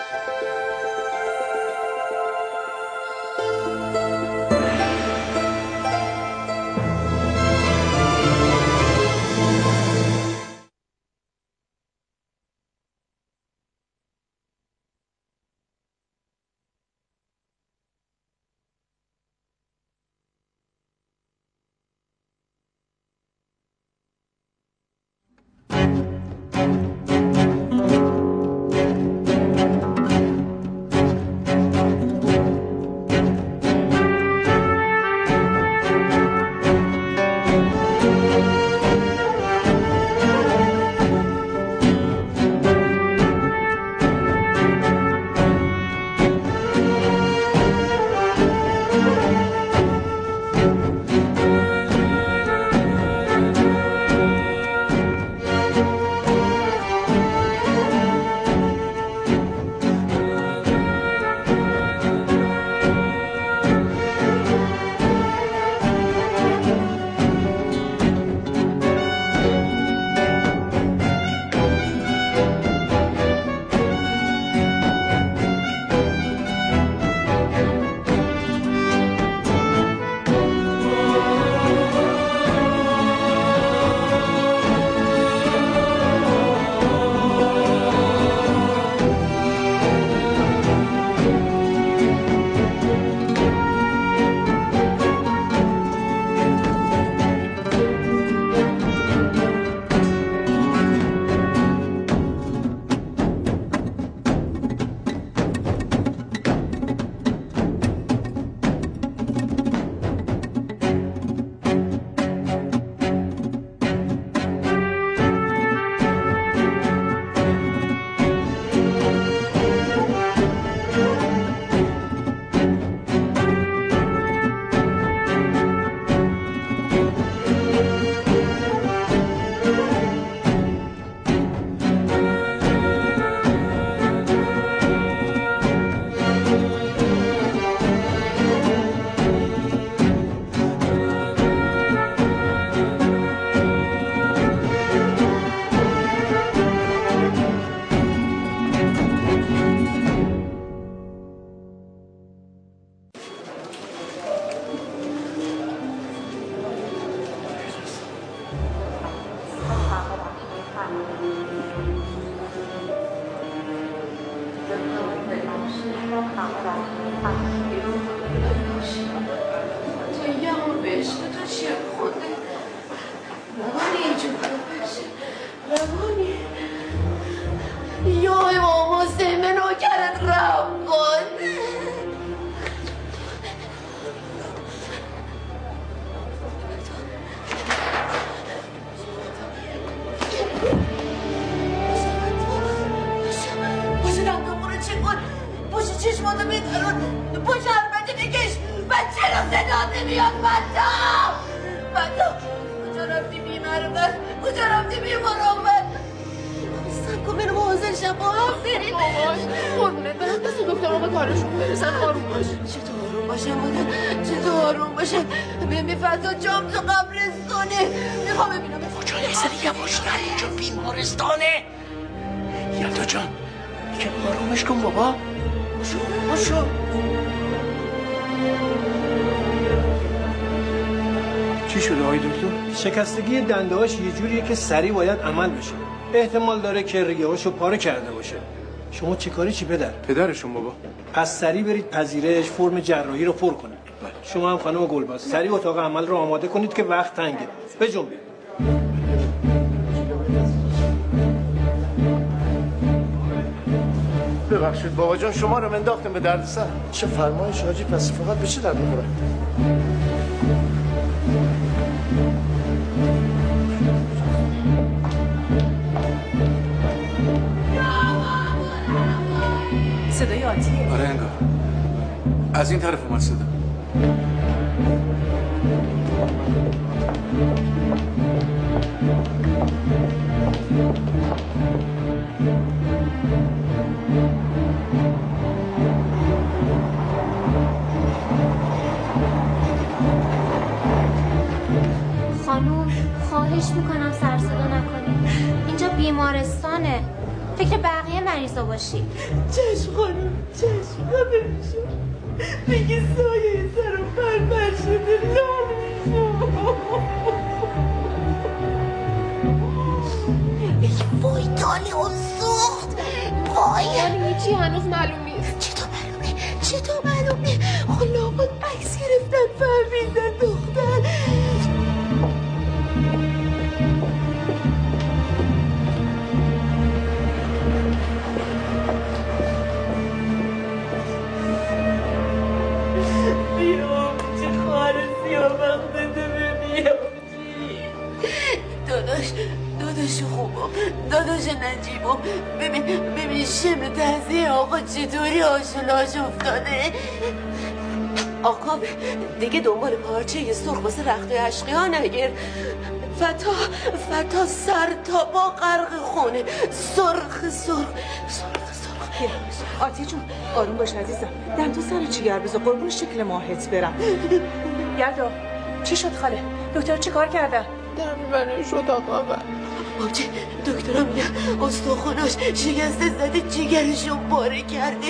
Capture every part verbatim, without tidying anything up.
شکستگی دنده‌هاش یه جوریه که سریع باید عمل بشه. احتمال داره که ریه‌هاشو پاره کرده باشه. شما چه کاری چی پدر؟ پدرشون بابا. پس سریع برید پذیرش فرم جراحی رو پر کنید. شما هم خانم گلباز سریع اتاق عمل رو آماده کنید که وقت تنگه. بجنبید. ببخشید بابا جان شما رو انداختم به دردسر. چه فرمایش حاجی پس فقط به چه درد می‌خوره؟ صدای آتیه. آره انگار از این طرف اومد صدا. خانوم خواهش میکنم سر صدا نکنید. اینجا بیمارستانه. فکر بقیه مریضا باشی. چشم خانم چشم خبر میشم بگی سایه سرم پرپر شده لام میشم. ای وای تالی اون سوخت پای یعنی هیچی هنوز معلوم نیست. چطور معلومه؟ چطور معلومه؟ خلا بود عکس گرفتن فهمیدن دختر. بیام چه خواهر سیاه بخته بیام چی داداش داداش خوبم داداش نجیبم ببین ببین شمر تحضیه آقا چطوری آشولاش افتاده. آقا دیگه دنبال پارچه سرخ واسه رخت عشقی ها نگیر. فتا فتا سر تا با غرق خونه سرخ سرخ سرخ سرخ. آتیه جون آروم باش عزیزم. دم تو سر چیگر بذار قربون شکل ماهت برم. یلدا چی شد خاله؟ دکتر چی کار کردن؟ دم منو شد آقا من. آبجه دکترم میگن استخوناش شکسته زده جیگرشو پاره کرده.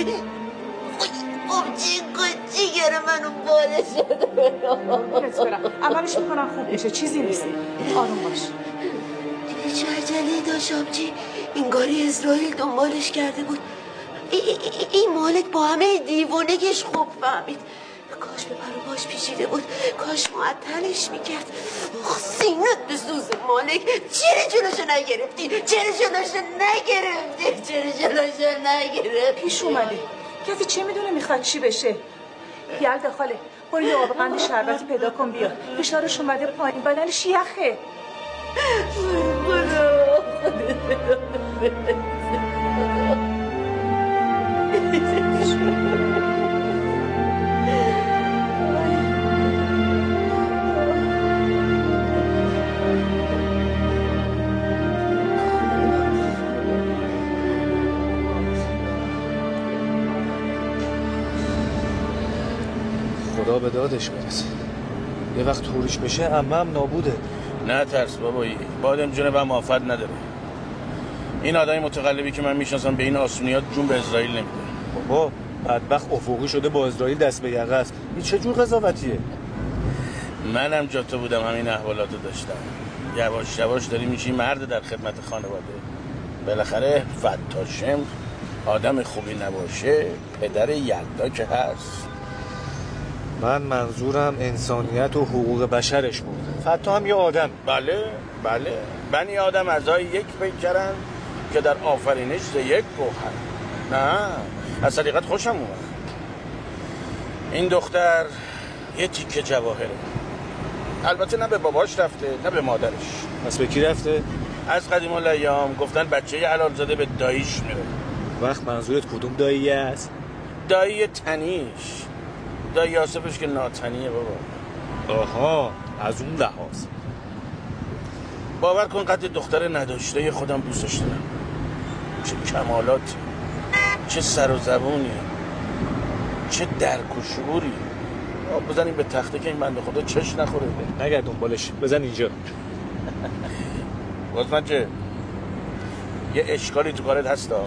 آبجه کن جیگر منو پاره شده. قربونت برم اولش میکنم خوب میشه چیزی نیست. آروم باش. چه عجله داشت آبجه انگاری اسرائیل دنبالش کرده بود. این ای ای ای مالک با همه دیوانگیش خوب فهمید. کاش به پر و باش پیچیده بود کاش معطلش میکرد. سینت به سوز مالک. چرا جلوشو نگرفتی؟ چرا جلوشو نگرفتی؟ چرا جلوشو نگرفتی؟ پیش اومده کسی چه میدونه میخواد چی بشه. یلدا خاله برو یه آب قند شربتی پیدا کن بیا. فشارش اومده پایین بدنش یخه. خدا به دادش برسه. یه وقت توریش بشه عمم نابوده. نه ترس بابایی بادم جونه و مافد نداره. این آدمی متقلبی که من میشناسم به این آسونیات جون به اسرائیل نمیده. بابا بدبخت افقی شده با اسرائیل دست به یقه است. این چه جور قضاوتیه؟ منم جا تو بودم همین احوالاتو داشتم. یواش یواش داری میشی مرد در خدمت خانواده. بالاخره فتا شمر آدم خوبی نباشه پدر یلدا که هست. من منظورم انسانیت و حقوق بشرش بود. فتا هم یه آدم. بله بله بنی آدم اعضای یک پیکرن که در آفرینش ز یک گوهر. نه از طریقت خوشم اومد. این دختر یه تیکه جواهره. البته نه به باباش رفته نه به مادرش. پس به کی رفته؟ از قدیم الایام گفتن بچه حلال زاده به داییش میره. وقت منظورت کدوم دایی است؟ دایی تنیش. دایی آصفش که ناتنیه بابا. آها از اون لحاظ. باور کن قد دختر نداشته خودم دوستش دارم. چه کمالاتی چه سر و زبونی چه درک و شعوری. بزنیم به تخته که این بنده خدا چش نخوره. نگرد دنبالش بزن اینجا. بازمن چه یه اشکالی تو کارت هستا.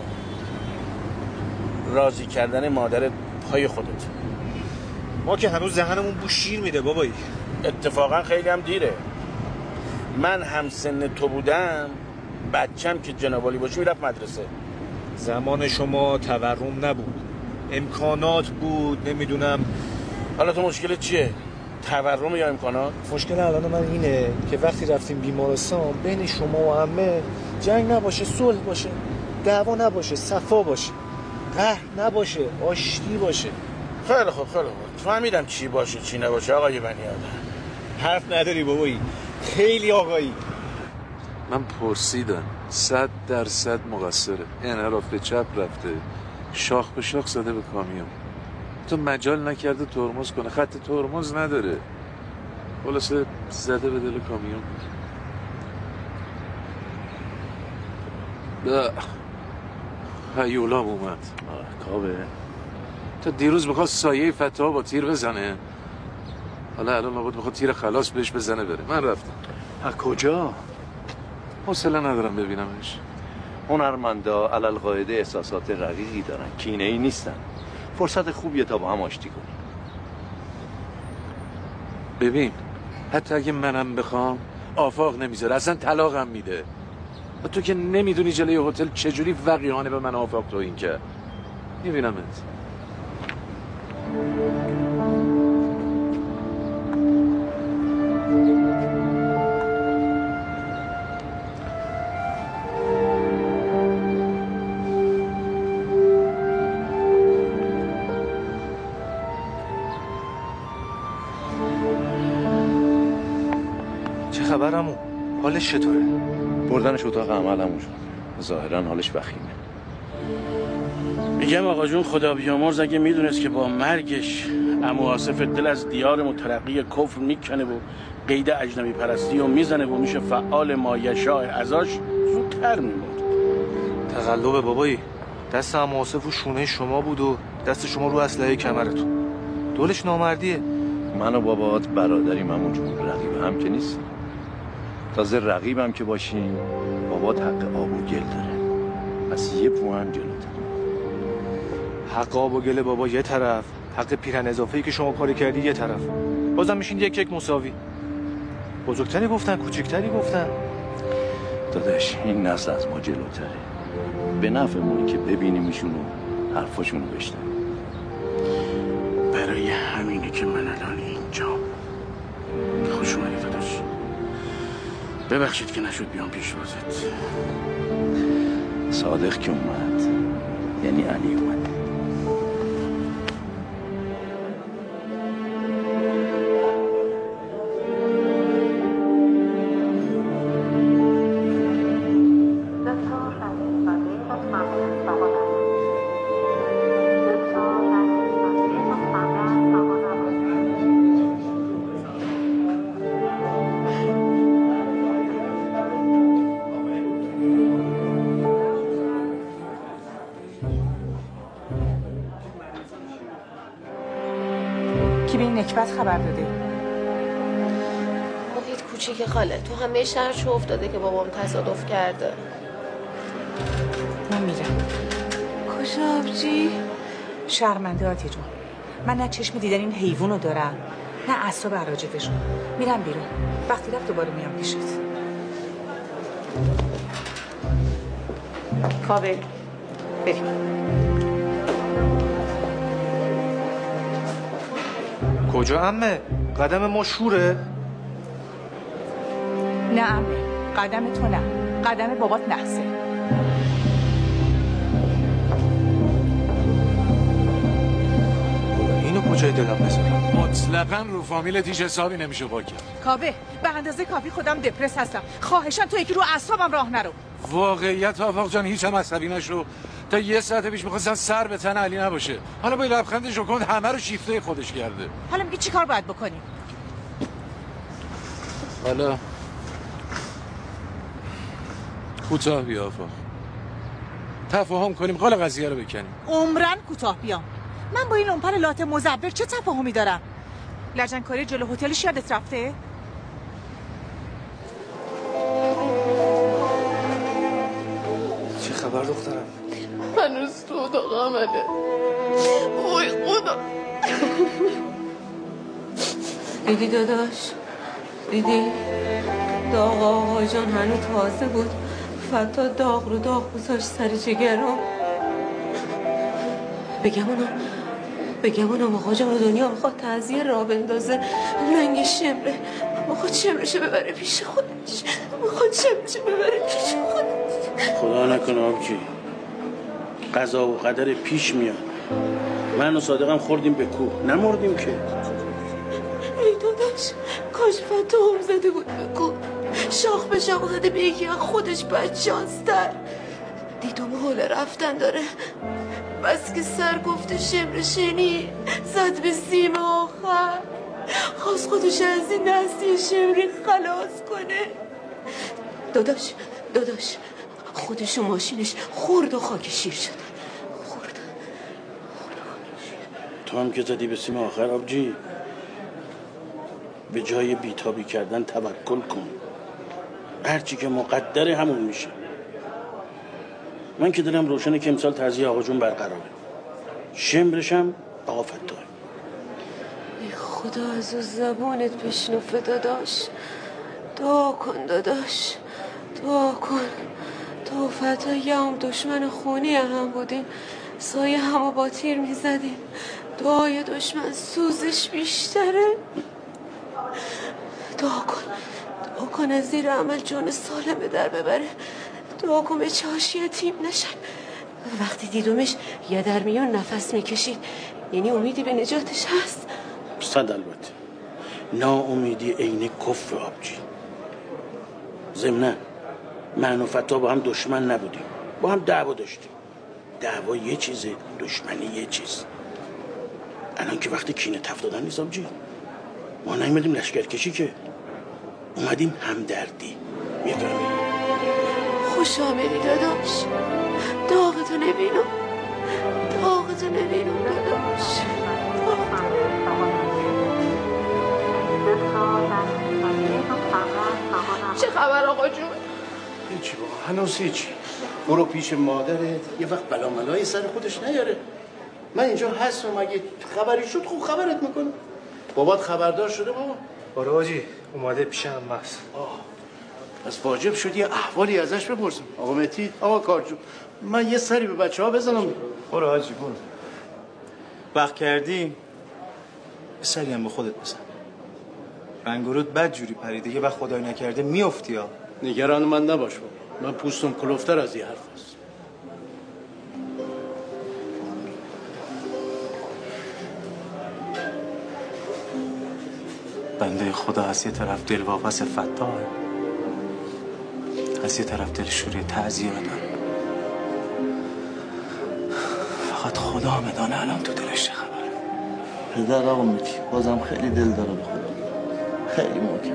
راضی کردن مادر پای خودت. ما که هنوز ذهنمون بو شیر میده بابایی. اتفاقا خیلی هم دیره. من هم سن تو بودم بچم که جنابالی باشه میرفت مدرسه. زمان شما تورم نبود امکانات بود. نمیدونم حالا تو مشکلت چیه؟ تورم یا امکانات؟ مشکل الان من اینه که وقتی رفتیم بیمارستان بین شما و عمه جنگ نباشه صلح باشه دعوا نباشه صفا باشه قهر نباشه آشتی باشه. خیلی خوب خیلی خوب فهمیدم چی باشه چی نباشه آقای بنی آدم. حرف نداری بابایی خیلی آقایی. من پرسیدم صد درصد مقصره. انحراف به چپ رفته شاخ به شاخ زده به کامیون. تو مجال نکرده ترمز کنه خط ترمز نداره. خلاصه زده به دل کامیون. ده هیولام اومد. کابه تا دیروز میخواد سایه فتا با تیر بزنه. حالا الان لابد میخواد تیر خلاص بهش بزنه بره. من رفتم. از کجا؟ حوصله ندارم ببینمش. هنرمندا علل قاعده احساسات رقیقی دارن، کینه ای نیستن. فرصت خوبیه تا با هم آشتی کنیم. ببین حتی اگه منم بخوام آفاق نمیذاره، اصلا طلاقم میده. و تو که نمیدونی جلوی هتل چجوری وقیحانه به من آفاق توهین کرد. میبینمت. چه خبر عمو؟ حالش چطوره؟ بردنش اتاق عمل شد. ظاهرا حالش وخیمه. میگم آقا جون خدا بیامرز اگه میدونست که با مرگش عمو آصف دل از دیار مترقی کفر میکنه و قید اجنبی پرستی و میزنه و میشه فعال مایشاء ازاش، زودتر میمرد. تقلب بابایی، دست عمو آصف و شونه شما بود و دست شما رو اسلحه کمرتون. دولش نامردیه. من و بابات برادریم همون جون، رقیب هم که نیست. تازه رقیبم که باشیم بابات حق آب و گل داره، پس یه پوان جلوتر. حق آب و گل بابا یه طرف، حق پیرن اضافه‌ای که شما کاری کردی یه طرف، بازم میشین یک یک مساوی. بزرگتری گفتن کوچکتری گفتن. داداش این نسل از ما جلوتره، به نفعمونه که ببینیمشون و حرفاشونو بشنویم. برای همینه که من الان اینجا. خوش اومدی داداش. ببخشید که نشد بیام پیش بازت. صادق که اومد یعنی علی اومد. نکبت خبر داده؟ محیط کوچیک خاله، تو همه شهر چه افتاده که بابام تصادف کرده. من میرم. کجا آبجی؟ شرمنده آتی جون، من نه چشم دیدن این حیوانو دارم نه اعصاب عراجتشون. میرم بیرون، وقتی رفت دوباره میام پیشت. کابل بریم. کجا عمه؟ قدم ما شوره؟ نه عمه، قدم تو نه، قدم بابات نحسه. اینو کجای دلم بذارم؟ مطلقاً رو فامیلت هیچ حسابی نمیشه با کرد. کابه به اندازه کافی خودم دپرس هستم، خواهشاً تو یکی رو اعصابم راه نرو. واقعیت آفاق جان هیچ هم عصبی نشو. تا یه ساعت پیش می‌خواستن سر به تن علی نباشه، حالا با لبخند ژوکند همه رو شیفته خودش کرده. حالا میگی چیکار باید بکنیم؟ حالا کوتاه بیا آفاق، تفاهم کنیم، قال قضیه رو بکنیم. عمرن کوتاه بیام. من با این لومپر لات مزور چه تفاهمی دارم؟ لجنکاری جلو هتلش یادت رفته؟ چه خبر دخترم؟ هنوز تو اتاق عمله. وای خدا. دیدی داداش؟ دیدی؟ داغ آقا جان هنوز تازه بود، فتا داغ رو داغ گذاشت سر جگرم. بگم اونم بگم اونم آقا جان دنیا میخواد تعزیه را بندازه، لنگ شمره میخواد شمرشو ببره پیش خودش، میخواد شمرشو ببره پیش خودش. خدا نکنه آبجی، قضا و قدر پیش میاد. من و صادقم خوردیم به کوه، نمردیم که. ای داداش کاش فتا هم زده بود به کوه، شاخ به شاخ زده به یکی از خودش باید شانستر. دیدم حال رفتن داره، بس که سر گفته شمرشنی زد به سیم آخر، خواست خودش از این دستی شمری خلاص کنه. داداش داداش خودش و ماشینش خورد و خاک شیر شد. خورد تو هم که زدی به سیم آخر آبجی، به جای بیتابی کردن توکل کن، هرچی که مقدره همون میشه. من که دلم روشنه که امسال تعزیه آقا جون برقراره. شمرشم آقا فتاح. ای خدا از اون زبانت بشنفه داداش. دعا کن داداش، دعا کن. تو فتاح یه هم دشمن خونی هم بودیم، سایه همو با تیر میزدیم. دعای دشمن سوزش بیشتره. دعا کن، دعا کن از زیر عمل جان سالم به در ببره. دعا کن به چاشی یتیم نشن. وقتی دیدمش یه در میون نفس میکشید، یعنی امیدی به نجاتش هست. صد البته. ناامیدی عین کفر آبجی. ضمناً من و فتاح با هم دشمن نبودیم، با هم دعوا داشتیم. دعوا یه چیزه، دشمنی یه چیز. الان که وقتی کینه تف دادن نیست آبجی. ما نیومدیم لشکرکشی که، اومدیم همدردی. میفهمی؟ خوش آمدی داداش. داغتو نبینم، داغتو نبینم داداش. چه خبر آقا جون؟ هیچی بابا، هنوز هیچی. برو پیش مادرت، یه وقت بلا ملایی سر خودش نیاره. من اینجا هستم، اگه خبری شد خوب خبرت میکنم. بابات خبردار شده بابا؟ آره حاجی، اومده پیش عمه است. پس واجب شد یه احوالی ازش بپرسم. آقا مهدی، آقا کارجو، من یه سری به بچه ها بزنم. برو حاجی برو. وقت کردی یه سری هم به خودت بزن. رنگورود بد جوری پریده، یه وقت خدای نکرده میافتی ها. نگران من نباش بابا، من پوستم کلوفتر از این حرف هست. بنده خدا از یه طرف دل واپس فتاحه، از یه طرف دلشوری تعزیه بدن. فقط خدا میدانه الان تو دلش چه خبره. پدر آقا مهدی بازم خیلی دل داره به خدا، خیلی محکم.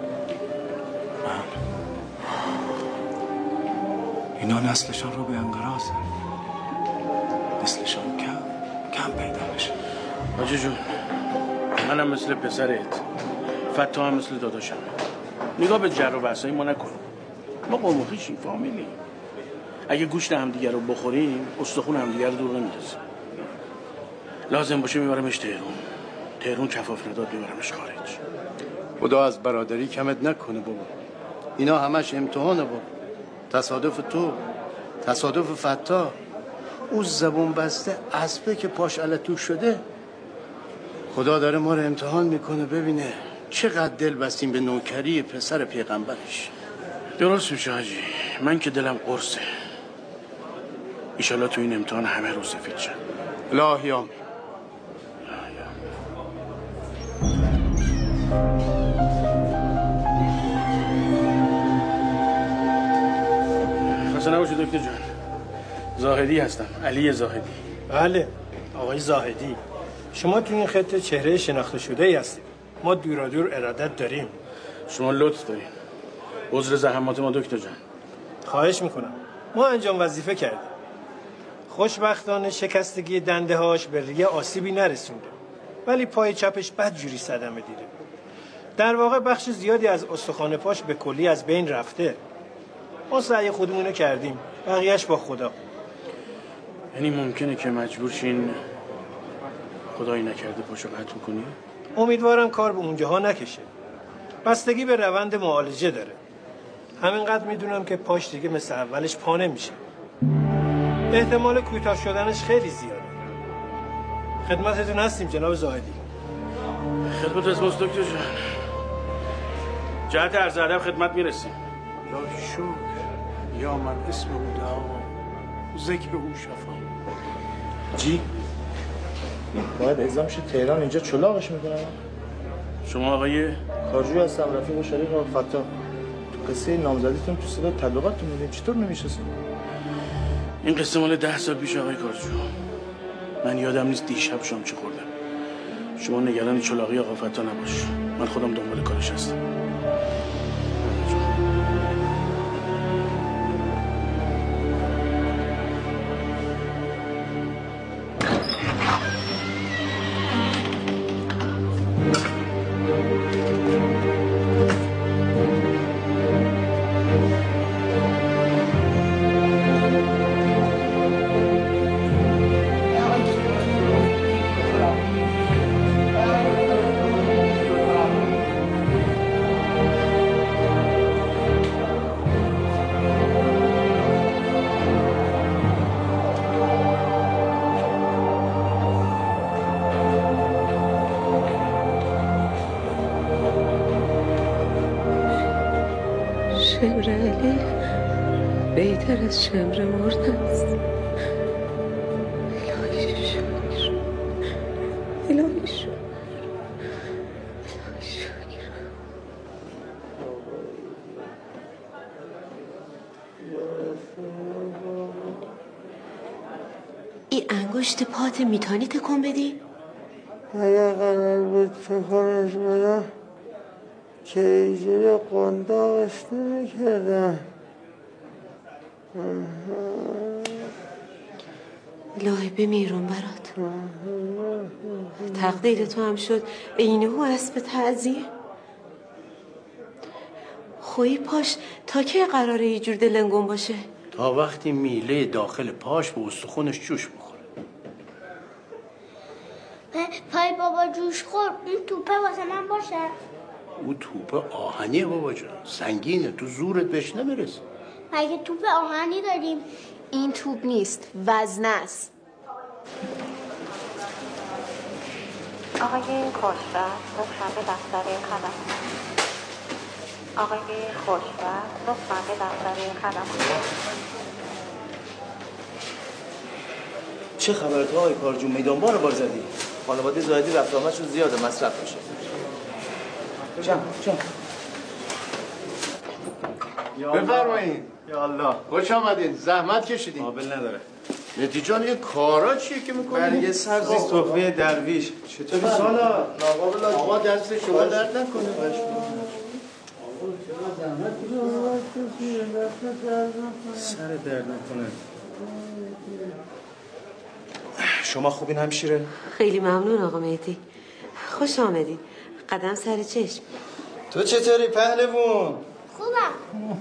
اینا نسلشان رو به انقراضه، نسلشان کم کم پیدا میشه. حاجی جون، منم مثل پسرت، فتاح هم مثل داداشم. نگاه به جر و بحثای ما نکن. ما قوم و خویشیم، فامیلیم. اگه گوشت همدیگه رو بخوریم، استخون همدیگه رو دور نمیندازیم. لازم باشه میبرمش تهرون، تهرون کفاف نداد میبرمش خارج. خدا از برادری کمت نکنه بابا. اینا همش امتحانه بابا. تصادف تو، تصادف فتاح، اون زبون بسته اسبه که پاش علتو شده. خدا داره ما رو امتحان میکنه ببینه چقدر دل بستیم به نوکری پسر پیغمبرش. درست میشه حاجی، من که دلم قرصه. ایشالله تو این امتحان همه رو سفید شد. الهی آمین. خسته نباشی دکتر جان. زاهدی هستم، علی زاهدی. بله آقای زاهدی، شما تو این خطه چهره شناخته شده ای هستید. ما دورادور ارادت داریم. شما لطف دارین. عذر زحمات ما دکتر جان. خواهش میکنم. ما انجام وظیفه کردیم. خوشبختانه شکستگی دنده هاش به ریه آسیبی نرسونده، ولی پای چپش بدجوری صدمه دیده. در واقع بخش زیادی از استخوان پاش به کلی از بین رفته. ما سعی خودمونو کردیم، بقیهش با خدا. یعنی ممکنه که مجبور شین خدایی نکرده پاشو قطع کنی؟ امیدوارم کار به اونجاها نکشه. بستگی به روند معالجه داره. همینقدر میدونم که پاش دیگه مثل اولش پا نمیشه. احتمال کوتاه شدنش خیلی زیاده. خدمتتون هستیم جناب زاهدی. خدمت از ماست دکتر جان. جهت عرض ادب خدمت میرسیم. یا شکر یا من اسم او دعا ذکر او شفا. جی باید اعزام شد تهران، اینجا چلاقش میکنم. شما آقای کارجوی هستم، رفیق و شریک آقا فتاح. تو قصه نامزدیتون تو صدا تبلیغاتتون میدیم، چطور نمیشناسید؟ این قصه مال ده سال پیش آقای کارجو. من یادم نیست دیشب شام چه خوردم. شما نگران چلاقی آقا فتاح نباش، من خودم دنبال کارش هستم. شمر علی بهتر از شمر مردن است. الهی شکر، الهی شکر، الهی شکر. این انگشت پات میتونی تکون بدی؟ اگر قرار بود تکونش بدم که اینجوری قنداقش نمیکردم. الهی بمیرم برات. تقدیر تو هم شد اینهو اسب تعزیه. خویی پاش تا که قراره یه جور دلنگون باشه؟ تا وقتی میله داخل پاش به استخونش جوش بخوره. پای بابا جوش خور، اون توپه واسه من باشه. او توپ آهنیه بابا جان، سنگینه، تو زورت بهش نمیرسه. مگه توپ آهنی داریم؟ این توپ نیست، وزنه است. آقای خوشبخت لطفاً به دفتر خدمات. آقای خوشبخت لطفاً به دفتر خدمات. چه خبرت آقای کارجون؟ میدانبان رو بار زدی؟ خانواده زاهدی رفت آمدشون زیاده، مصرف میشه. جمع جمع بفرمایید. یا الله، خوش آمدین. زحمت کشیدین. قابل نداره. مهدی جان این کارا چیه که میکنی؟ برگه سبزی تحفه درویش. چطوری سالا؟ ناقابل آقا دست شما درد نکنه. سر درد نکنه. شما خوبین همشیره؟ خیلی ممنون آقا مهدی. خوش آمدین. قدم سر چشم. تو چطوری پهلوون؟ خوبم.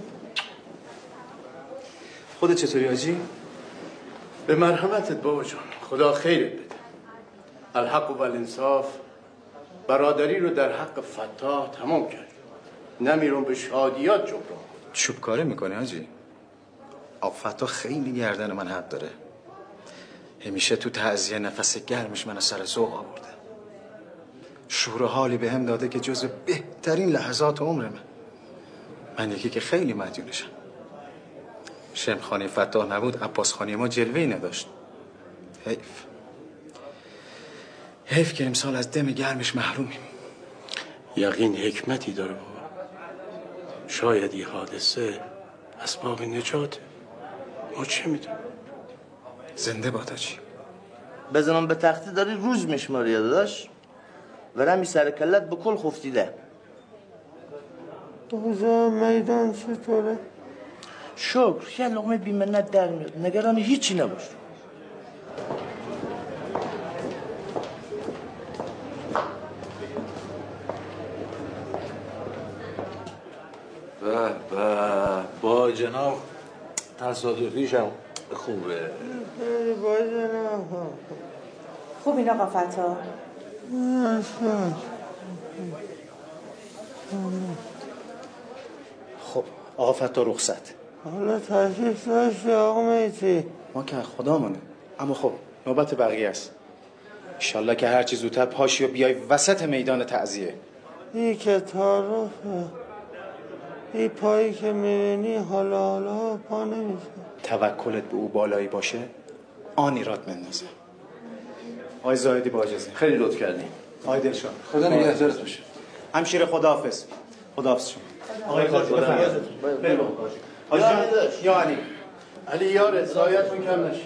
خودت چطوری آجی؟ به مرحمتت بابا جان، خدا خیرت بده. الحق و الانصاف برادری رو در حق فتاح تمام کرد. نمیرون به شادیات جبران. چوب کاره میکنه آجی. آب فتاح خیلی گردن من حق داره. همیشه تو تعزیه نفس گرمش من سر ذوق آورده. شور و حالی به هم داده که جز بهترین لحظات عمرمه. من یکی که خیلی مدیونشم. شمخانه فتاح نبود، عباس خانی ما جلوه‌ای نداشت. حیف حیف که امسال از دم گرمش محرومیم. یقین حکمتی داره بابا. شاید این حادثه اسباب نجاته. ما چه میدونم؟ زنده باد آجی. بزنم به تختی داری روز میشماری داداش. ورمی سر کلت بکل خفتیده. اوضاع میدان چطوره؟ شکر، یه لقمه بیمنت در میاد. نگران هیچی نباش. به به با جناب تصادفیشم خوبه. خیلی با جناب. خوبین آقا فتا؟ خب آقا فتا رخصت. حالا تشریف داشتی آقا میتی؟ ما که خدا مونه. اما خب نوبت بقیه است. انشالله که هرچی زودتر پاشی و بیای وسط میدان تعزیه. این که تعارفه. این پایی که میبینی حالا حالا پا نمیشه. توکلت به او بالایی باشه آن ایراد مندازه. آقای زاهدی با اجازه. خیلی لطف کردین. آقای دلشان خدا نگهدارت باشه. همشیره خداحافظ. خداحافظ شما. آقای کارجو بفرمایید. بریم آقا کارجو. آقا یا علی. علی یارت زایتون کم نشه.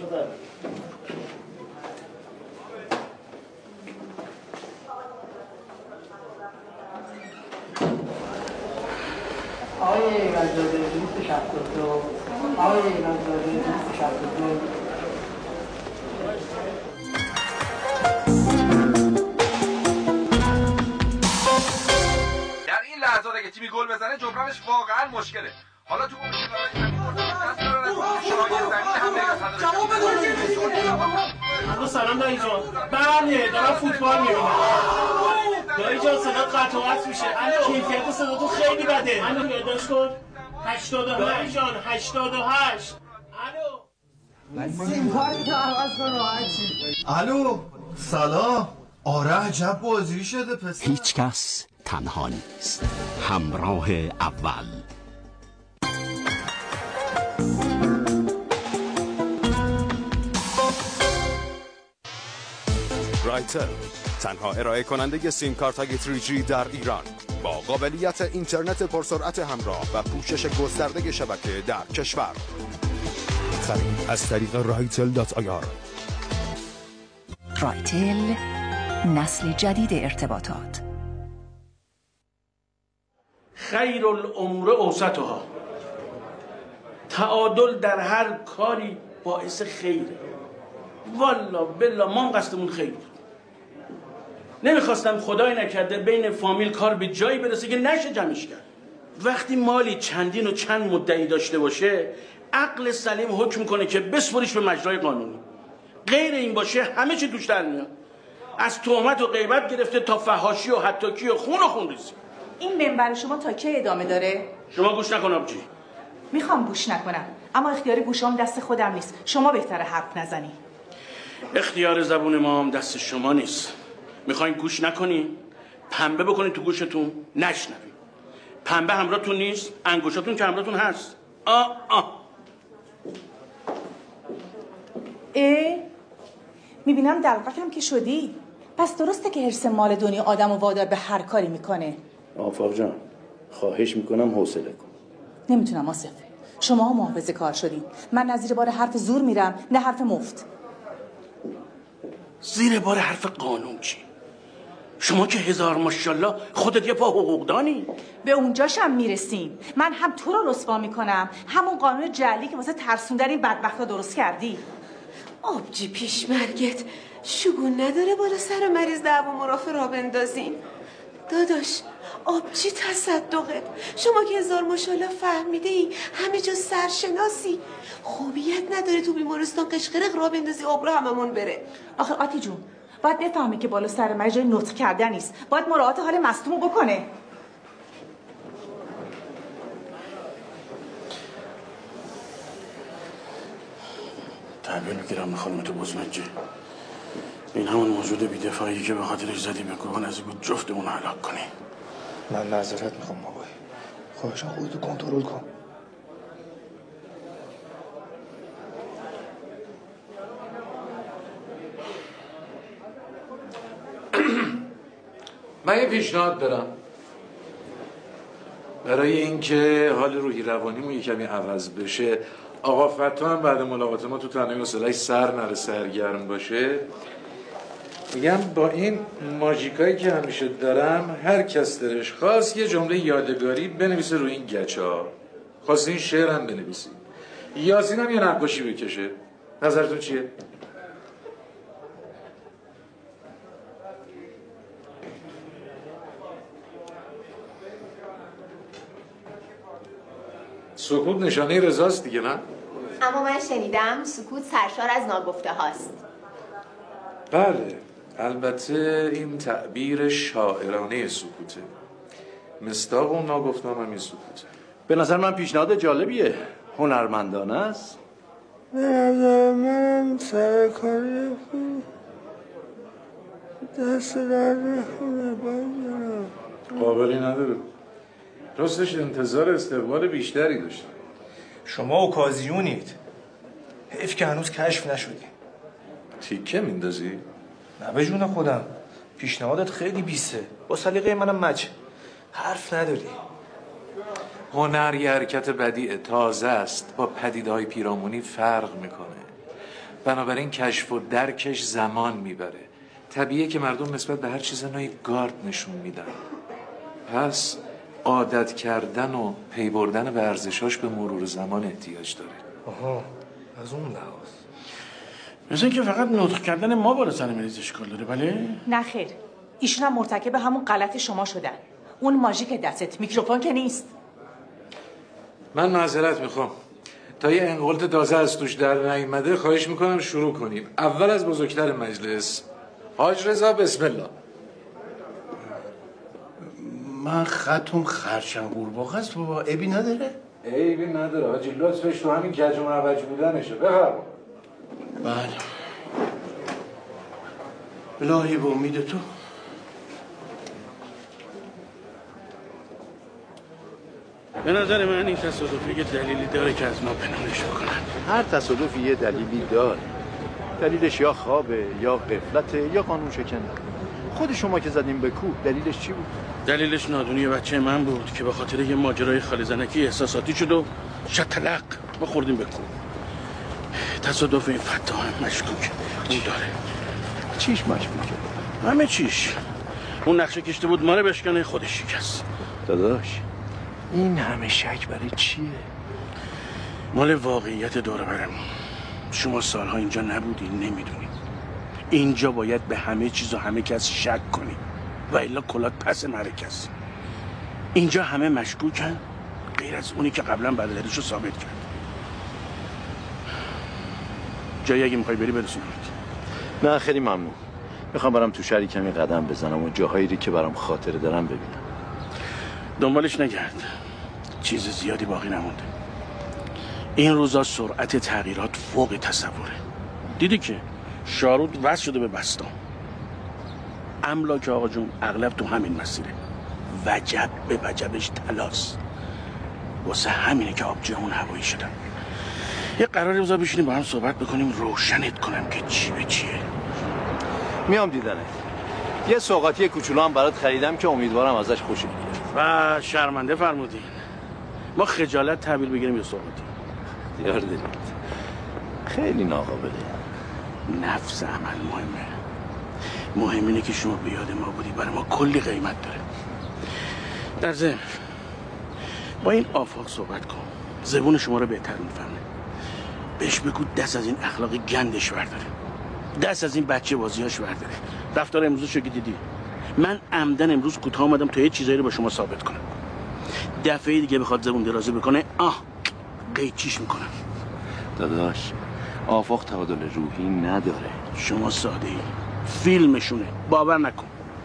آقای ایرانزاده دوست شخص دو. آقای ایرانزاده دوست شخص دو. در این لحظات اگه تیمی گل بزنه جبرانش واقعا مشکله. حالا تو اون الو سلام دایی جان. بله دارم فوتبال میبینم. دایی جان صدا قطع و وصل میشه. کیفیت صدا تو خیلی بده. الو یادداشت کن. هشتاد و هشت جان هشتاد و هشت. الو سیم کارت عوض کن هرچی. الو سلام. آره عجب بازی شده پس. هیچ کس تنها نیست. همراه اول رایتل، تنها ارائه کننده سیم کارت های تری جی در ایران با قابلیت اینترنت پرسرعت همراه و پوشش گسترده شبکه در کشور. خرید از طریق رایتل دات آی آر. رایتل، نسل جدید ارتباطات. خیر الامور اوسطها. تعادل در هر کاری باعث خیره. والا بلا ما هم قصدمون خیر. نمیخواستم خدای نکرده بین فامیل کار به جایی برسه که نشه جمعش کرد. وقتی مالی چندین و چند مدعی داشته باشه، عقل سلیم حکم کنه که بسپریش به مجرای قانونی. غیر این باشه همه چی توش در میاد. از تهمت و غیبت گرفته تا فحاشی و حتاکی و خون و خونریزی. این منبر شما تا کی ادامه داره؟ شما گوش نکن آبجی. میخوام گوش نکنم، اما اختیار گوشام دست خودم نیست. شما بهتره حرف نزنی. اختیار زبون ما هم دست شما نیست. میخواین گوش نکنین، پنبه بکنین تو گوشتون نشنوین. پنبه همراهتون نیست، انگشتاتون که همراهتون هست. آ آ اه میبینم دلقکم که شدی. پس درسته که حرص مال دنیا آدمو وادار به هر کاری میکنه. آفاق جان، خواهش میکنم حوصله کن. نمیتونم آصف. شما محافظه کار شدین. من نه زیر بار حرف زور میرم نه حرف مفت. زیر بار حرف قانون چی؟ شما که هزار ماشاءالله خودت یه پا حقوقدانی. به اونجاشم میرسیم. من هم تو رو رسوا میکنم، همون قانون جعلی که واسه ترسوندن این بدبختا درست کردی. آبجی پیشمرگت شگون نداره بالا سر مریض دعوا مرافع را بندازین. داداش آبجی تصدقت، شما که هزار ماشاءالله فهمیده ای، همه جا سرشناسی، خوبیت نداره تو بیمارستان قشقرق را بندازی آب را هممون بره. آخه آتی جون باید بفهمی که بالا سر مریض جای نطق کردن نیست، باید مراعات حال مصدومو بکنه. تحویل میگیرم خانم تو بزمجی. این همون موجود بی‌دفاعی که به خاطرش زدی به کوه نزدیک بود جفتمون هلاک کنی. من معذرت میخوام آقای. خواهشاً خودتو کنترل کن. من یه پیشنهاد دارم برای اینکه حال روحی روانیمون یه کمی عوض بشه. آقا فتو هم بعد ملاقات ما تو تنهایی حوصله‌اش سر نره، سرگرم باشه. میگم با این ماژیکایی که همیشه دارم، هر کس دلش خواست یه جمله یادگاری بنویسه روی این گچا. خواست این شعر هم بنویسی. یاسین هم یه نقاشی بکشه. نظرتون چیه؟ سکوت نشانه رضاست دیگه، نه؟ اما من شنیدم سکوت سرشار از ناگفته هاست. بله، البته این تعبیر شاعرانه سکوته. مصداق اون ناگفتم هم این سکوته. به نظر من پیشنهاد جالبیه، هنرمندانه است. به نظر منم سرکاری خوب دست در نکنه باید. قابلی نداره. راستش انتظار استقبال بیشتری داشتم. شما اوکازیونید. حیف که هنوز کشف نشدی. تیکه میندازی؟ نه به جون خودم. پیشنهادت خیلی بیسه. با سلیقه منم مچ. حرف نداری. هنر یه حرکت بدیع تازه است، با پدیده‌های پیرامونی فرق میکنه. بنابراین کشف و درکش زمان میبره. طبیعیه که مردم نسبت به هر چیز نوعی گارد نشون میدن. پس عادت کردن و پی بردن به ارزشاش به مرور زمان احتیاج داره. آها، از اون لحاظ. مثل اینکه فقط نطق کردن ما بالا سر مریض اشکال داره. بله؟ نه خیر، ایشون هم مرتکب همون غلط شما شدن. اون ماژیک دستت میکروفون که نیست. من معذرت میخوام. تا یه انقلت تازه از توش در نیامده خواهش میکنم شروع کنیم. اول از بزرگتر مجلس، حاج رضا، بسم الله. من خطم خرچنگ قورباغه است بابا، عیبی نداره؟ عیبی نداره حاجی، لطفش تو همین کج و معوج بودنشه. بفرما. بله. الهی به امید تو. به نظر من این تصادفی که دلیلی داره که از ما پنهانش بکنن. هر تصادفی یه دلیلی داره. دلیلش یا خوابه یا غفلته یا قانون شکنه. خود شما که زدیم به کوه دلیلش چی بود؟ دلیلش نادونی بچه من بود که به خاطر یه ماجرای خاله زنکی احساساتی شد و شتلق ما خوردیم به کوه. تصادف این فتا هم مشکوک اون داره. چیش مشکوکه؟ همه چیش. اون نقشه کشته بود ما رو بشکنه، خودش شکست. داداش این همه شک برای چیه؟ مال واقعیت دور برم. شما سالها اینجا نبودین، نمیدونی. اینجا باید به همه چیز و همه کس شک کنی و الا کلات پس مرکز. اینجا همه مشکوکن غیر از اونی که قبلا برادریشو ثابت کرد. جایی اگه میخوای بری برسونمت. نه خیلی ممنون. میخوام برم تو شهری کمی قدم بزنم و جاهایی که برام خاطره دارم ببینم. دنبالش نگرد. چیز زیادی باقی نمونده. این روزا سرعت تغییرات فوق تصوره. دیدی که شارود وصل شده به بستان. املاک آقا جون اغلب تو همین مسیره. وجب به وجبش تلاس. واسه همینه که آبجی همون هوایی شدن. یه قراری روزا بشینیم با هم صحبت بکنیم، روشنت کنم که چی به چیه. میام دیدنت. یه سوغاتی کوچولو هم برات خریدم که امیدوارم ازش خوشت بیاد. و شرمنده فرمودین. ما خجالت تحویل بگیریم یه سوغاتی. دیار دارید. خیلی ناقابله. نفس عمل مهمه. مهم اینه که شما به یاد ما بودی، برای ما کلی قیمت داره. در ضمن با این آفاق صحبت کن. زبون شما رو بهتر میفهمه. بهش بگو دست از این اخلاق گندش برداره. دست از این بچه بازیاش برداره. رفتار امروزشو که دیدی. من عمدن امروز کوتاه اومدم تا یه چیزایی رو با شما ثابت کنم. دفعه دیگه بخواد زبون درازی بکنه آه قیچیش میکنم. داداش آفاق تعادل روحی نداره. شما ساده ای. فیلمشونه. باور نکن.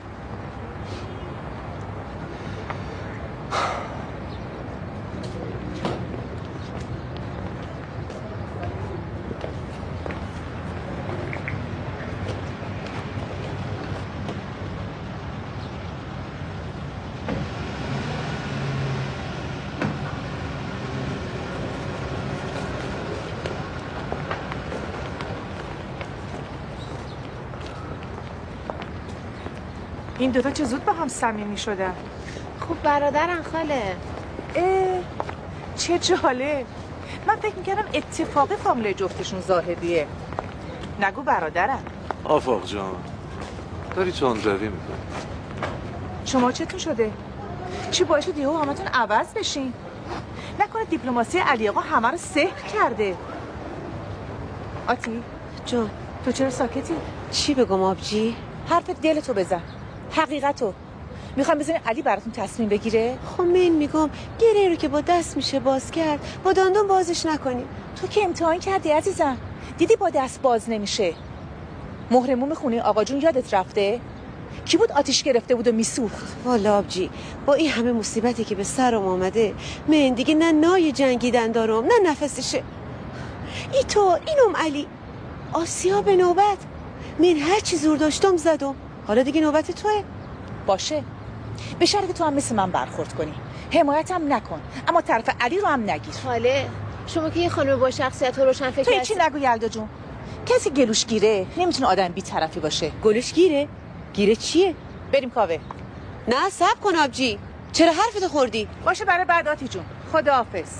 این دوتا چه زود با هم صمیمی شدن. خوب برادرن خاله. اه چه جالب. من فکر میکردم اتفاقی فامیل جفتشون زاهدیه. نگو برادرن. آفاق جان داری تندروی میکنی. شما چتون شده؟ چی باعث شد یهو همتون عوض بشین؟ نکنه دیپلماسی علی آقا همه رو سحر کرده. آتی جان تو چرا ساکتی؟ چی بگم آبجی؟ حرف دلتو بزن. حقیقتو میخوام بزنین علی براتون تصمیم بگیره. خب من میگم گره رو که با دست میشه باز کرد، با دندون بازش نکنیم. تو که امتحان کردی عزیزم، دیدی با دست باز نمیشه. مهر موم خونه آقا جون یادت رفته؟ کی بود آتیش گرفته بود و میسوخت؟ والا آبجی با این همه مصیبتی که به سرم آمده من دیگه نه نای جنگیدن دارم نه نفسشه. ای تو اینم علی آسیا به نوبت. من هر چی زور داشتم زدم، حالا دیگه نوبت توه. باشه به شرطی که تو هم مثل من برخورد کنی، حمایتم نکن اما طرف علی رو هم نگیر. خاله شما که یه خانم با شخصیت و روشن فکر تو چی نگو یلدا جون. کسی گلوش گیره نمیتونه آدم بی طرفی باشه. گلوش گیره؟ گیره چیه؟ بریم کاوه. نه صبر کن آبجی، چرا حرفتو خوردی؟ باشه برای بعد آتی جون. خداحافظ.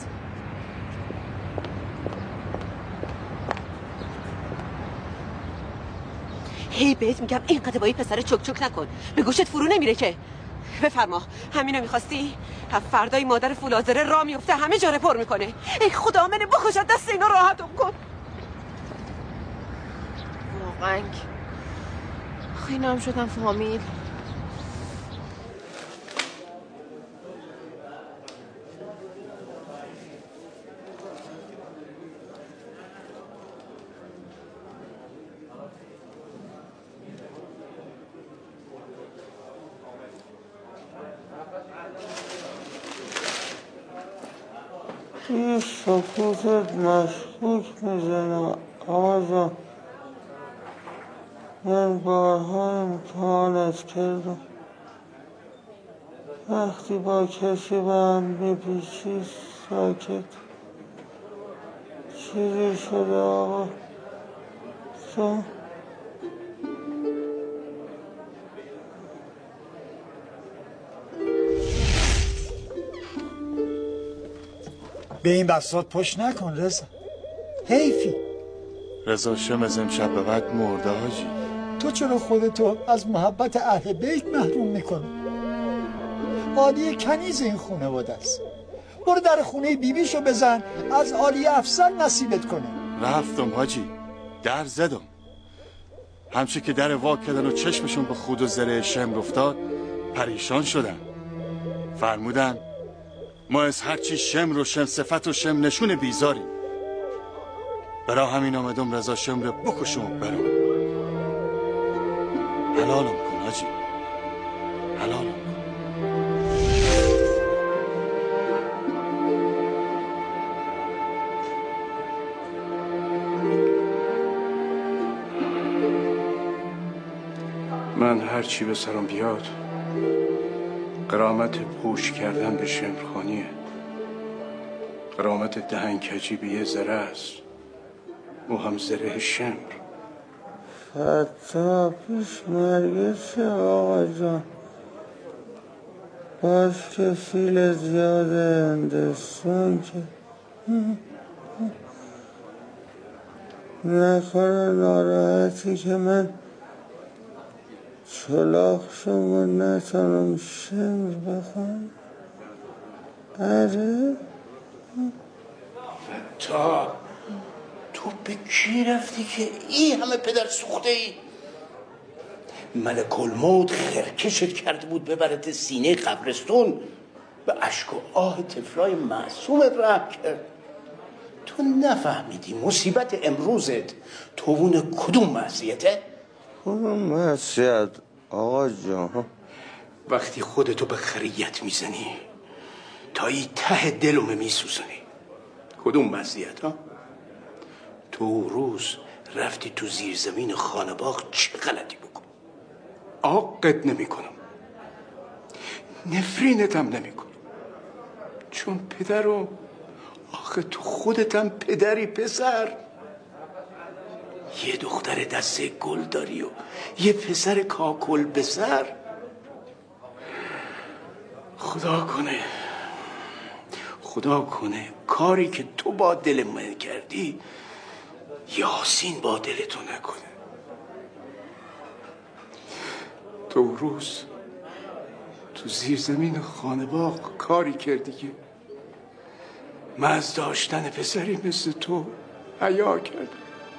هی بهت میگم اینقدر با این پسر چک چک نکن، به گوشت فرو نمیره که. بفرما همینو میخواستی؟ فردای مادر فولازره را میفته همه جا رو پر میکنه. ای خدا منو بخوش دست اینا راحتم کن. واقعا خیلی هم شدم فامیل. این سکوتت مشکوک میزنه آقا جان. من بارها امتحانت کردم. وقتی با کسی به هم میپیچی ساکت. چیزی شده آقا؟ کن. به این بساط پشت نکن رضا، حیفی. رضا شم از امشب به بعد مرده حاجی. تو چرا خودتو از محبت اهل بیت محروم میکنی؟ عالی کنیز این خانواده است. برو در خونه بیبیشو بزن از عالی افسر نصیبت کنه. رفتم حاجی، در زدم. همچه که در وا کردن و چشمشون به خود و زره شمر افتاد پریشان شدن. فرمودن ما از هرچی شمر و شم صفت و شم نشون بیزاریم. برا همین آمدم رضا شمر بکشم و برم. حلالم کن حاجی، حلالم کن. من هر چی به سرم بیاد قرامت پوش کردن به شمرخانیه. قرامت دهنکجی به یه زره است، او هم زره شمر. فتا پیش مرگشه آقا جان، باز که فیل زیاده هندستان که نکنه ناراحتی که من چلاق شم و نتانم شمر بخوام. اره فتا تو به کی رفتی که این همه پدر سوخته ای؟ ملک الموت خرکشت کرده بود ببرت سینه قبرستون، به اشک و آه طفلای معصومت رحم کرد. تو نفهمیدی مصیبت امروزت توون کدوم معصیته؟ کدوم معصیت آقا جان؟ وقتی خودتو به خریت میزنی تا ای ته دلومه میسوزنی. کدوم معصیت ها؟ تو روز رفتی تو زیر زمین خانباغ چه غلطی بکن؟ عاقت نمی کنم، نفرینتم نمی کنم، چون پدرو آخه تو خودتم پدری پسر. یه دختر دسته گل داری و یه پسر کاکل به سر. خدا کنه خدا کنه کاری که تو با دل من کردی یاسین با دل تو نکنه. تو روز تو زیر زمین خانباغ کاری کردی که من از داشتن پسری مثل تو حیا کردم.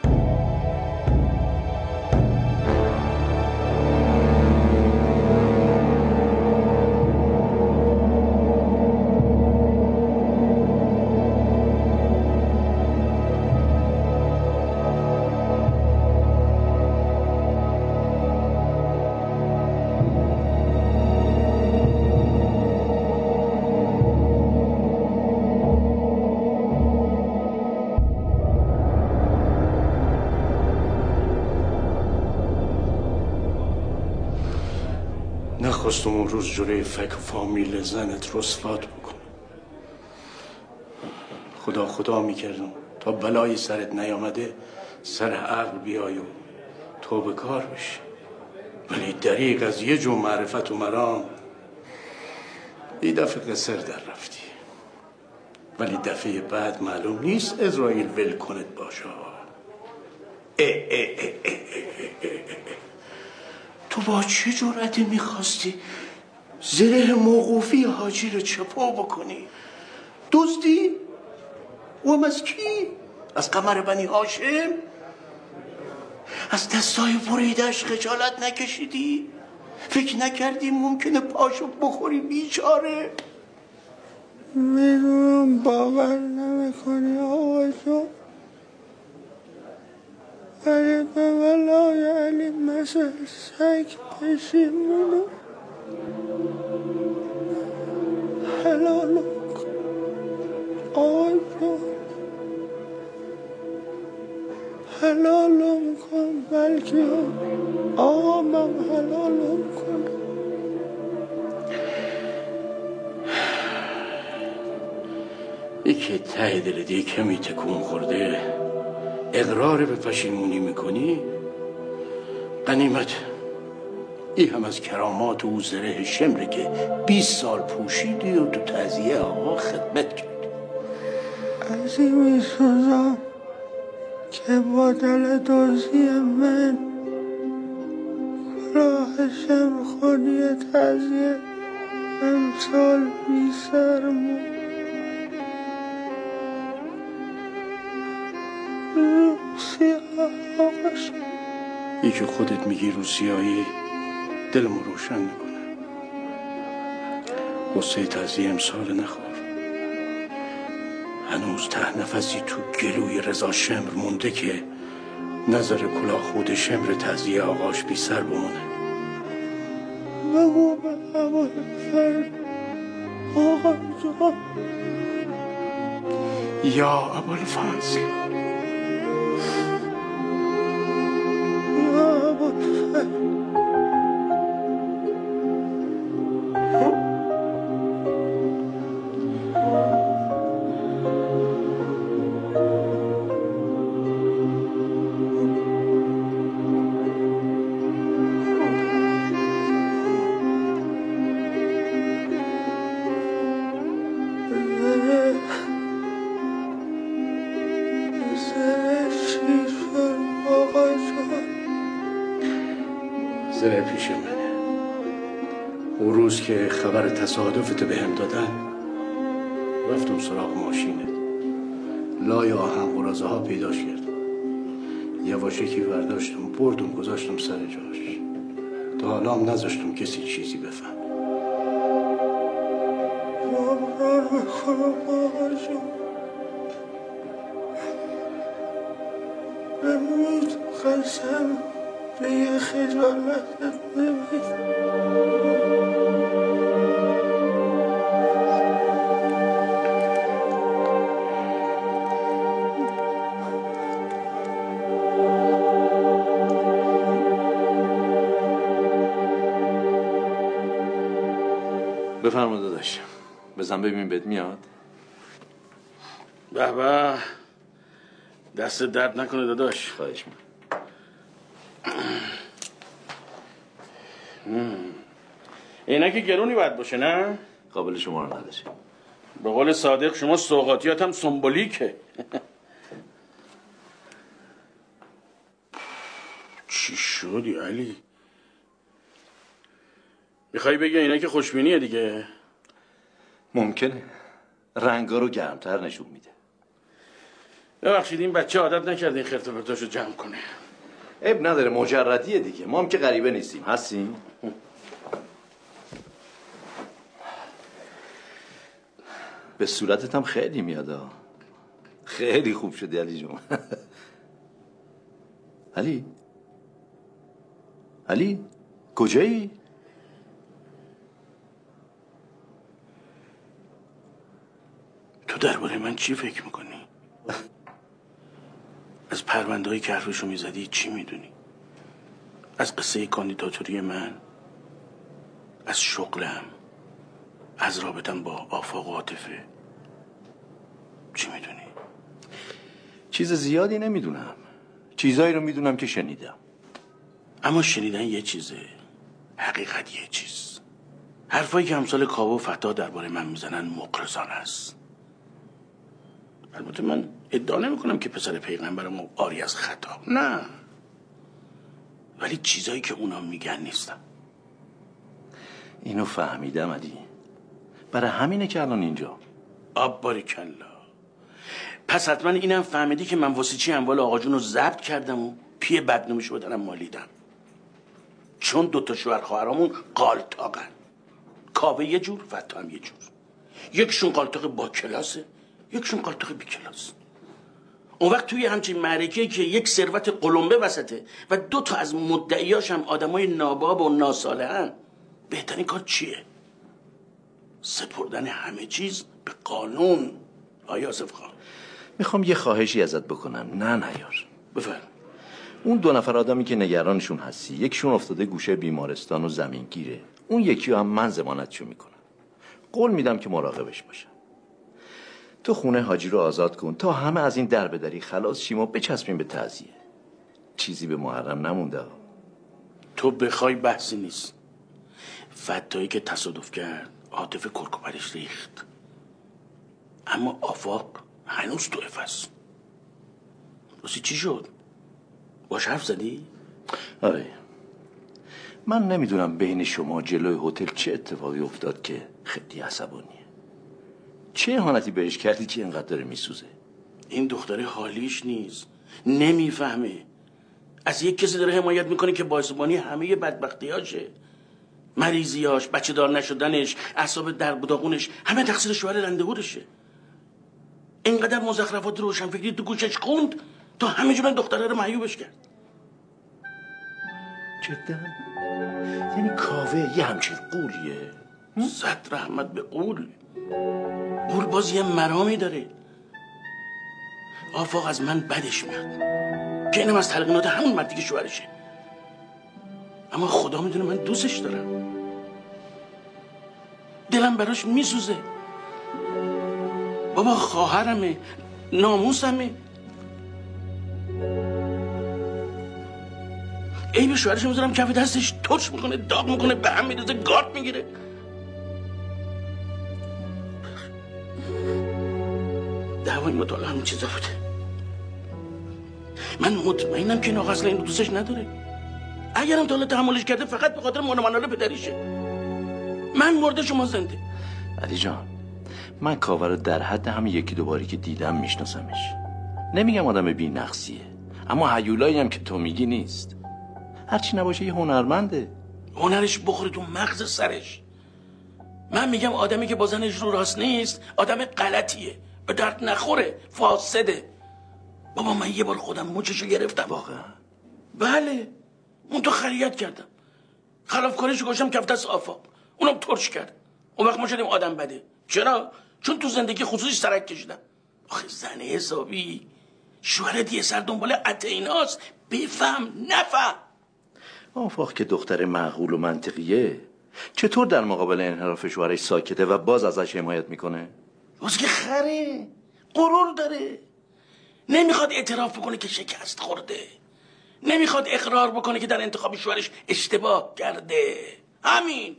نخواستم اون روز جلوی فک فامیل زنت رسوات بکنم. خدا خدا میکردم تا بلایی سرت نیامده سر عقل بیای و تو به کار بشی. ولی دریغ از یه جو معرفت و مرام این دفعه قصر در رفتی. ولی دفعه بعد معلوم نیست اسرائیل ول کنت باشه. اه اه اه اه اه اه اه. تو با چه جرأتی میخواستی زره موقوفی حاجی رو چپا بکنی؟ دزدی؟ و هم از کی؟ از قمر بنی هاشم؟ از دستای بریدش خجالت نکشیدی؟ فکر نکردی ممکنه پاشو بخوری بیچاره؟ میدونم باور نمیکنی آقا جان، ولی به ولای علی مثل سگ پشیمونم. حلالم کن آقا جان، حلالم کن، بلکه آقا من حلالم کن. یکی ته دل دی کمی تکون خورده اقرار به پشیمونی میکنی غنیمت. این هم از کرامات او زره شمره که بیست سال پوشیدی و تو تعزیه آقا خدمت کردی. از این میسوزم که با دل دوزی من راه شمر خودی تعزیه امسال بی سرمون روسیه آقاش. ای که خودت میگی روسیایی دلمو روشن میکنه. غصه تعزیه امسال نخور. هنوز ته نفسی تو گلوی رضا شمر مونده که نظر کلاه خود شمر تعزیه آقاش بی سر بمونه. بگو به اول فرد آقا جان. یا ابوالفضل یا ابوالفضل. زره پیش منه. اون روز که خبر تصادفتو به هم دادن رفتم سراغ ماشینه. لای آهن قرازه ها پیداش کردم. یواشکی برداشتم بردم گذاشتم سر جاش. تا حالا هم نذاشتم کسی چیزی بفهم. ممنون میکنم آقا جان. بمید قسم به یه خجالت بمید. بفرما داداش. بزن ببین بهت میاد. به به دست درد نکنه داداش. خواهش می‌کنم. اینا که گرونی باید باشه نه؟ قابل شما رو نداره. به قول صادق شما سوغاتیات هم سمبولیکه. چی شدی علی؟ میخوای بگی اینا که خوشبینیه دیگه؟ ممکنه. رنگا رو گرمتر نشون میده. ببخشید این بچه عادت نکرده این خرت و پرتاشو جمع کنه. عیب نداره مجردیه دیگه. ما هم که غریبه نیستیم. هستیم؟ به صورتت هم خیلی میاده. خیلی خوب شدی علی جون. علی علی کجایی؟ تو درباره من چی فکر میکنی؟ از پرونده‌ای که حرفشو میزدی چی میدونی؟ از قصه کاندیداتوری من؟ از شغلم؟ از رابطم با آفاق و عاطفه؟ چی میدونی؟ چیز زیادی نمیدونم. چیزایی رو میدونم که شنیدم. اما شنیدن یه چیزه، حقیقت یه چیز. حرفایی که امثال کاوه و فتا درباره من میزنن مقرضانه است. البته من ادعا نمیکنم که پسر پیغمبرم آری از خطا، نه، ولی چیزایی که اونا میگن نیستم. اینو فهمیدم علی. برای همینه که الان اینجا. آب باریکلا. پس حتما اینم فهمیدی که من واسه چی اموال آقا جون رو ضبط کردم و پی بدنامش بدنم مالیدم. چون دوتا شوهر خواهرامون قالتاقن. کاوه یه جور، فتا هم یه جور. یکشون قالتاق با کلاسه، یکشون قالتاق بی کلاس. اون وقت توی همچین معرکه‌ای که یک ثروت قلمبه وسطه و دو تا از مدعیاش هم آدمای ناباب و ناصالحن، بهترین کار چیه؟ سپردن همه چیز به قانون. آیا آصف خان؟ میخوام یه خواهشی ازت بکنم. نه نیار. بفرم. اون دو نفر آدمی که نگرانشون هستی، یکشون افتاده گوشه بیمارستان و زمینگیره. اون یکی هم من ضمانتشو میکنم. قول میدم که مراقبش باشم. تو خونه حاجی رو آزاد کن تا همه از این در بدری خلاص شیم و بچسبیم به تعزیه. چیزی به محرم نمونده. تو بخوای بحثی نیست. فتایی که تصادف کرد عاطف کرکوپرش ریخت، اما آفاق هنوز تو افس. راستی چی شد؟ باش حرف زدی؟ آره، من نمیدونم بین شما جلوی هتل چه اتفاقی افتاد که خیلی عصبانیه. چه اهانتی بهش کردی که اینقدر داره میسوزه؟ این دختره حالیش نیست، نمیفهمه. از یک کسی داره حمایت میکنه که باعثبانی همه بدبختیاشه. مریضیاش، بچه دار نشدنش، اعصاب در بداغونش، همه تقصیر شوهر لندهورشه. اینقدر مزخرفات روشنفکری تو گوشش خوند تا همه جون دختره رو معیوبش کرد. جدا؟ یعنی کاوه یه همچین قولیه؟ زد رحمت به قول. قول باز یه مرامی داره. آفاق از من بدش میاد که اینم از تلقینات همون مردی که شوهرشه، اما خدا میدونه من دوستش دارم. دلم براش میسوزه. بابا خواهرمه، ناموسمه. ای به شوهرش میذارم کف دستش، ترش میکنه، داغ میکنه، به هم میرزه، گارد میگیره. دعوای ما تا الان همین چیزا بوده. من مطمئنم که این آقا اصلا این دوستش نداره. اگرم تا حالا تحملش کرده فقط به خاطر مانمانال پدریشه. من مرده شما زنده. علی جان، من کاوه رو در حد همین یکی دو باری که دیدم میشناسمش. نمیگم آدم بی نقصیه، اما هیولایی هم که تو میگی نیست. هرچی نباشه یه هنرمنده. هنرش بخوره تو مغز سرش. من میگم آدمی که با زنش رو راست نیست آدم غلطیه، به درد نخوره، فاسده. بابا من یه بار خودم مچشو گرفتم. واقعا؟ بله، اون تو خریت کردم، خلافکاریشو گوشم کف دست آفاق، اونم ترش کرد. اون وقت ما شدیم آدم بده. چرا؟ چون تو زندگی خصوصی سرک کشیدم. آخه زنه حسابی شوهرت یه سر دنبال اتیناست. بفهم نفهم. آفاق که دختر معقول و منطقیه، چطور در مقابل انحراف شوهرش ساکته و باز ازش حمایت میکنه؟ واسه که خره، غرور داره، نمیخواد اعتراف بکنه که شکست خورده، نمیخواد اقرار بکنه که در انتخاب شوهرش اشتباه کرده. همین.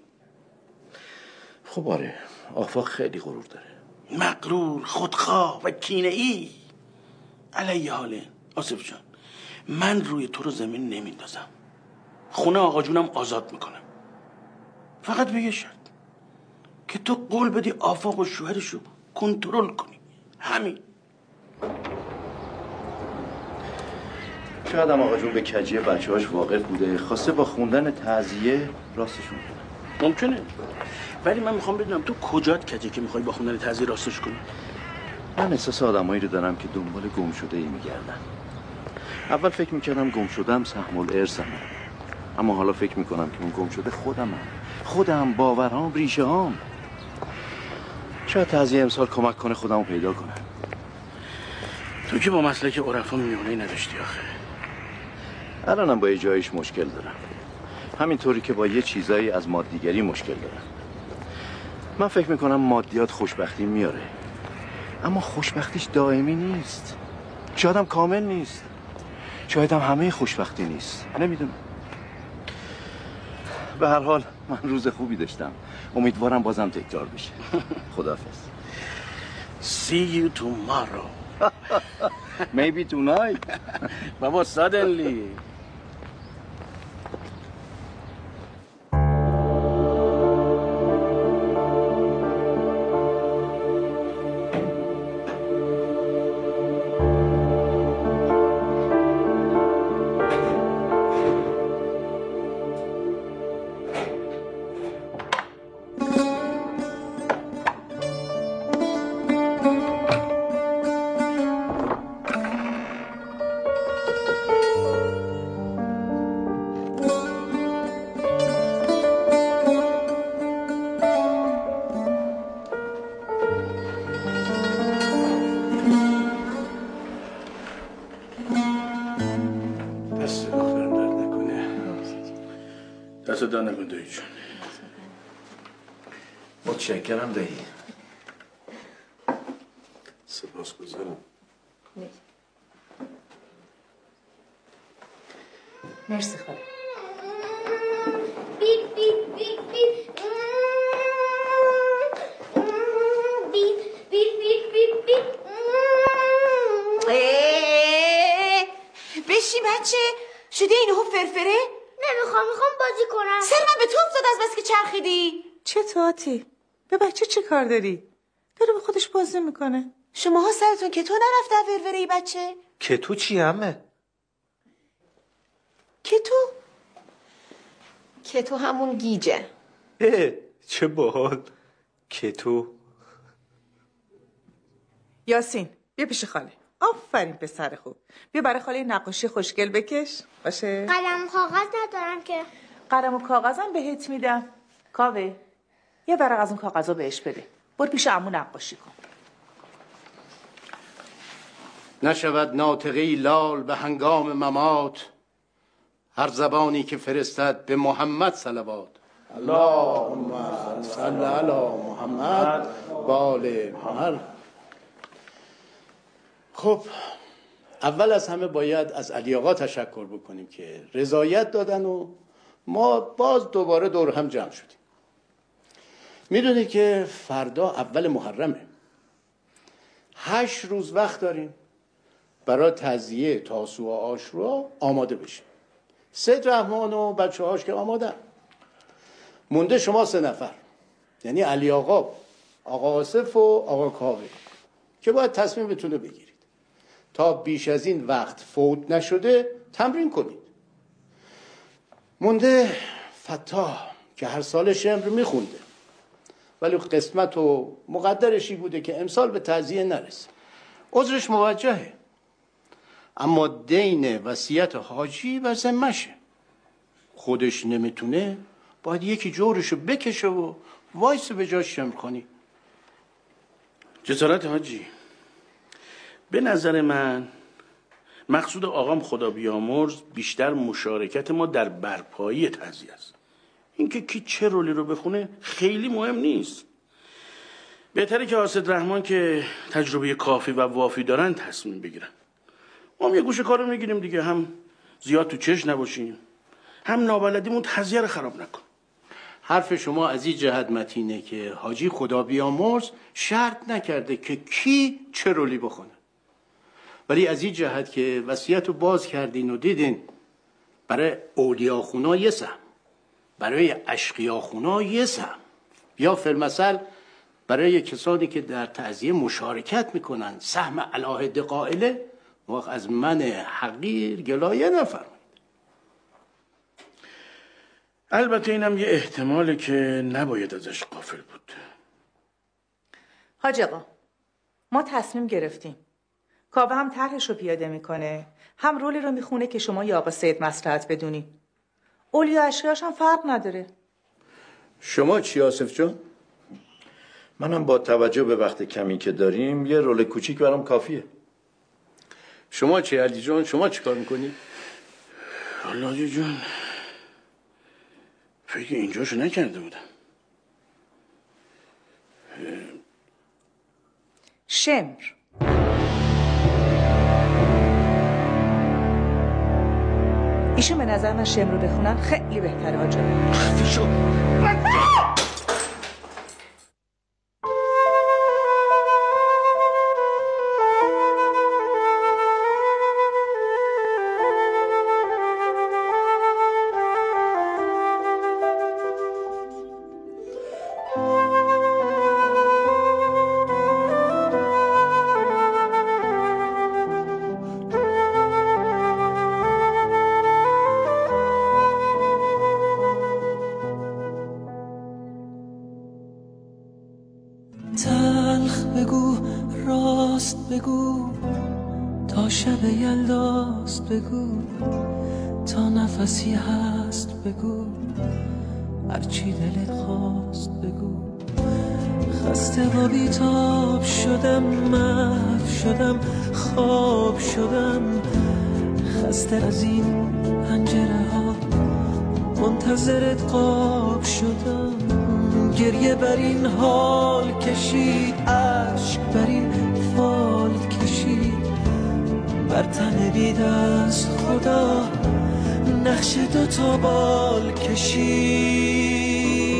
خب آره، آفاق خیلی غرور داره. مغرور، خودخواه و کینه‌ای. علیه حاله آصف جان، من روی تو رو زمین نمیندازم. خونه آقا جونم آزاد میکنم، فقط به یه شرط که تو قول بدی آفاق و شوهرشو کنترل کنی. همین. شاید هم آقا جون به کجی بچه هاش واقف بوده، خواسته با خوندن تعزیه راستشون کنه. ممکنه، ولی من میخوام بدونم تو کجات کجی که میخوای با خوندن تعزیه راستش کنی؟ من احساس آدمایی رو دارم که دنبال گم شده ای میگردن. اول فکر میکردم گم شدم سهم الارثمه، اما حالا فکر میکنم که اون گم شده خودمم. خودم، باورهام، ریشه هام. شاید تعزیه امسال کمک کنه خودمو پیدا کنم. تو که با مسلک عرفا میونه‌ای نداشتی آخه. الانم با یه جایش مشکل دارم، همینطوری که با یه چیزایی از مادیگری مشکل دارم. من فکر میکنم مادیات خوشبختی میاره، اما خوشبختیش دائمی نیست. شاید هم کامل نیست، شاید هم همه خوشبختی نیست، نمیدونم. به هر حال من روز خوبی داشتم، امیدوارم بازم تکرار بشه. خداحافظ. See you tomorrow. Maybe tonight. بابا suddenly. متشکرم دایی. سپاسگزارم. مرسی خاله. بیپ بیپ بیپ بیپ بیپ بیپ بیپ بیپ بشی بچه شده اینو فرفره؟ نمیخوام، میخوام بازی کنم. سر من به تو افتاد از بس که چرخیدی. چه تاتی؟ به بچه چه کار داری؟ داره به خودش بازی میکنه. شماها سرتون که تو نرفته فرفره ای بچه؟ که تو چی همه؟ که تو؟ که تو همون گیجه. اه چه باحال. که تو یاسین بیا پیش خاله. آفرین پسر خوب. بیا برای خاله نقاشی خوشگل بکش. باشه؟ قلم کاغذ ندارم که. قلم و کاغذم بهت میدم. کاوه یه ورق از اون کاغذا بهش بده. برو پیش عمو نقاشی کن. نشود ناطقی لال به هنگام ممات، هر زبانی که فرستد به محمد صلوات. اللهم صل علی محمد و آل محمد. خب اول از همه باید از علی آقا تشکر بکنیم که رضایت دادن و ما باز دوباره دور هم جمع شدیم. میدونی که فردا اول محرمه، هشت روز وقت داریم برای تعزیه تاسوعا و عاشورا آماده بشیم. سید رحمان و بچه هاش که آمادن، مونده شما سه نفر، یعنی علی آقا، آقا آصف و آقا کاوه که باید تصمیمتون رو بگیرید. تا بیش از این وقت فوت نشده تمرین کنید. مونده فتاح که هر سال شمر میخونده ولی قسمت و مقدرشی بوده که امسال به تعزیه نرسه. عذرش موجهه، اما دین وصیت حاجی و ذمشه. خودش نمیتونه، باید یکی جورشو بکشه و وایس به جاش شمر کنی. جسارت حاجی، به نظر من مقصود آقام خدا بیامرز بیشتر مشارکت ما در برپایی تعزیه است. اینکه کی چه رولی رو بخونه خیلی مهم نیست. بهتره که حاسد رحمان که تجربه کافی و وافی دارن تصمیم بگیرن. ما هم یه گوشه کارو میگیریم دیگه، هم زیاد تو چش نباشیم، هم نابلدیمون تعزیه رو خراب نکن. حرف شما از این جهت متینه که حاجی خدا بیامرز شرط نکرده که کی چه رولی بخونه، ولی از این جهت که وصیت رو باز کردین و دیدین برای اولیاخونا یه سهم، برای اشقیاخونا یه سهم، یا فی‌المثل برای کسانی که در تعزیه مشارکت میکنن سهم علاهده قائله، وقت از من حقیر گلایه نفرمایید. البته اینم یه احتماله که نباید ازش غافل بود. حاج آقا ما تصمیم گرفتیم. کاوه هم طرحش رو پیاده میکنه، هم رولی رو میخونه که شما یا آقا سید مصلحت بدونی. اولیا اشیاش هم فرق نداره. شما چی آصف جان؟ منم با توجه به وقت کمی که داریم یه رول کوچیک برام کافیه. شما چی علی جان؟ شما چی کار میکنی؟ علی جان فکر اینجاشو نکرده بودم. شمر ایشون به نظر من شمر رو بخونن خیلی بهتره حاجا. خفی شو. تلخ بگو راست بگو تا شب یلداست بگو تا نفسی هست بگو هرچی دلت خواست بگو. خسته و بیتاب شدم، محو شدم، خواب شدم، خسته از این پنجره ها منتظرت قاب شدم. گریه بر این حال کشید، عشق بر این بال کشید بر تن بی دست خدا نقش دو تا بال کشید.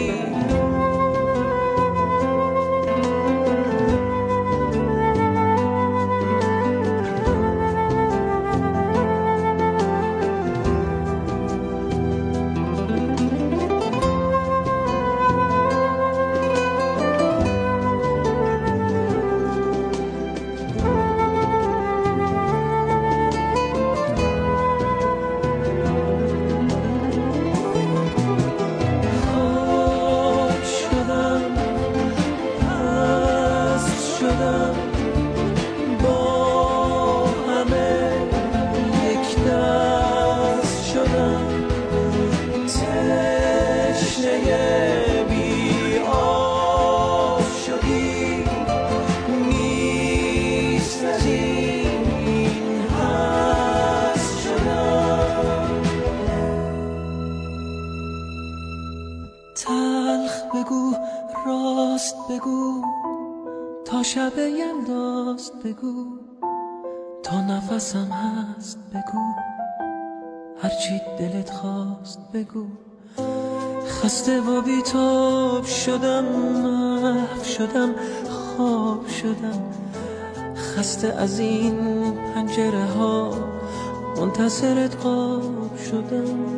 شب یلداست بگو تا نفسم هست بگو هرچی دلت خواست بگو خسته و بیتاب شدم محو شدم خواب شدم خسته از این پنجره ها منتظرت قاب شدم.